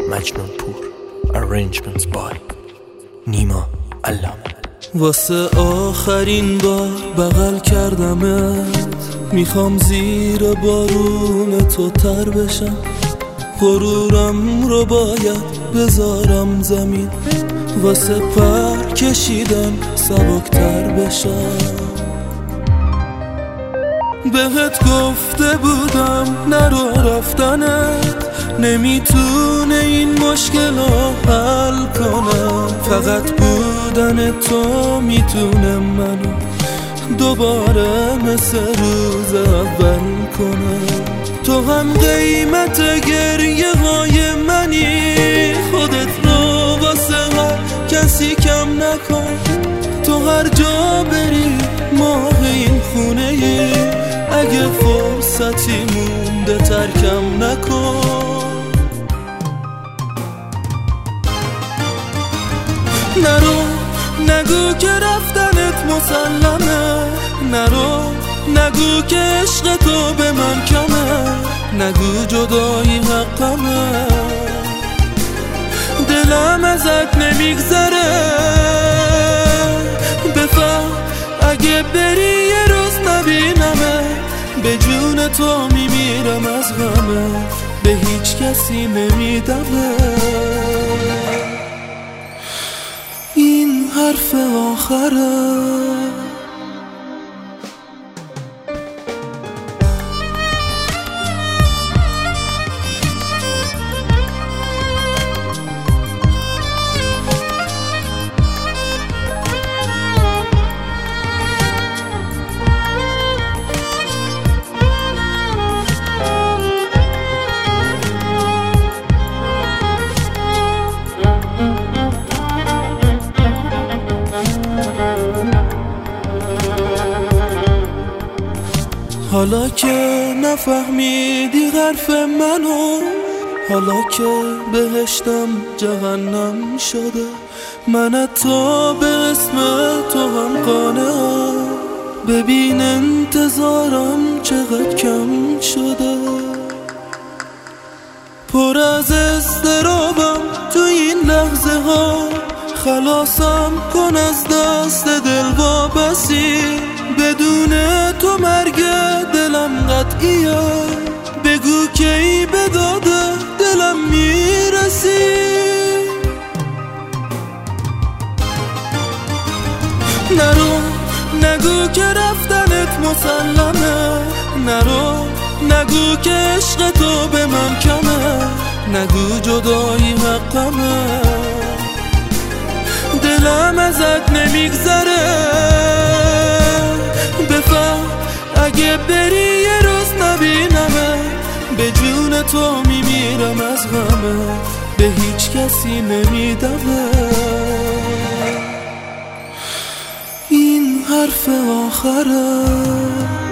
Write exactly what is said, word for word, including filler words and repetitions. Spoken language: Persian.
مجنون پور. Arrangements by نیما علامه. واسه آخرین بار بغل کردمت، میخوام زیر بارون تو تر بشم. غرورم رو باید بذارم زمین، واسه پر کشیدن سبکتر بشم. بهت گفته بودم نرو رفتنت نمیتونه این مشکل رو حل کنه. فقط بودن تو میتونه منو دوباره مثل روز اول کنه. تو هم قیمت گریه های منی، خودت رو واسه هر کسی کم نکن. تو هر جا بری ماه این خونه ای، اگه فرصتی مونده ترکم نکن. نرو نگو که رفتنت مسلمه، نرو نگو که عشق تو به من کمه، نگو جدایی حقمه. دلم ازت نمیگذره، بفهم اگه بری یه روز نبینمه. به جون تو میمیرم از غمه، به هیچ کسی نمیدمه. این حرف آخره. حالا که نفهمیدی حرف منو، حالا که بهشتم جهنم شده، من تا به اسم تو هم قانعم. ببین انتظارم چقدر کم شده، پر از اضطرابم تو این لحظه ها. خلاصم کن از دست دل وابسی، بدون تو مرگ دلم قطعیه. بگو کی به داده دلم میرسی. نرو نگو که رفتنت مسلمه، نرو نگو که عشق تو به من کمه، نگو جدایی حقمه. دلم ازت نمیگذره، بفهم اگه بری یه روز نبینمه. به جون تو میمیرم از غمه، به هیچ کسی نمیدمه. این حرف آخره.